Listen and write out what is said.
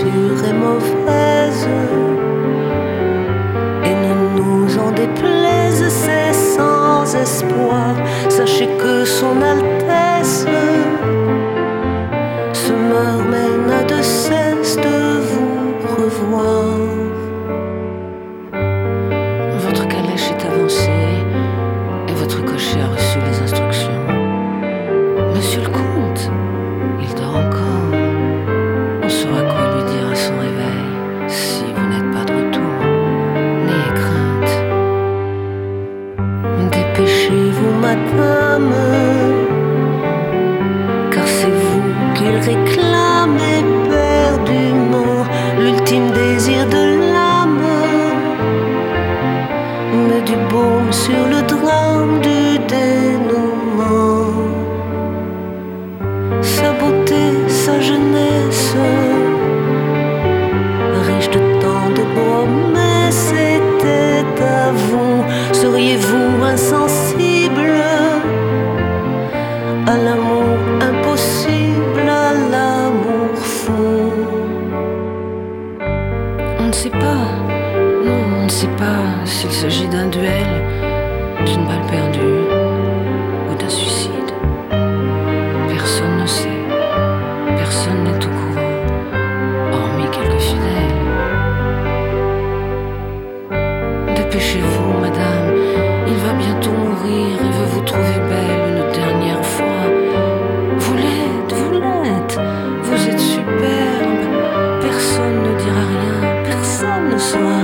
dure et mauvaise. Et ne nous en déplaise, c'est sans espoir. Sachez que son Altesse se meurt mais n'a de cesse de vous revoir. Votre calèche est avancée et votre cocher a reçu les instructions. Monsieur le comte, il dort encore. On saura quoi lui dire à son réveil si vous n'êtes pas de retour. N'ayez crainte. Dépêchez-vous, madame, car c'est vous qu'il réclame éperdument, l'ultime désir de l'âme. Met du baume sur le drame du dénouement. Sa beauté, sa jeunesse, riche de tant de promesses, était à vous. Seriez-vous insensible à l'amour impossible, à l'amour fou? On ne sait pas. Non, on ne sait pas s'il s'agit d'un duel, d'une balle perdue ou d'un suicide. Personne ne sait. Personne n'est au courant, hormis quelques fidèles. Dépêchez-vous, madame. Il va bientôt mourir et veut vous trouver belle une dernière fois. Vous l'êtes, vous l'êtes. Vous êtes superbe. Personne ne dira rien. Personne ne saura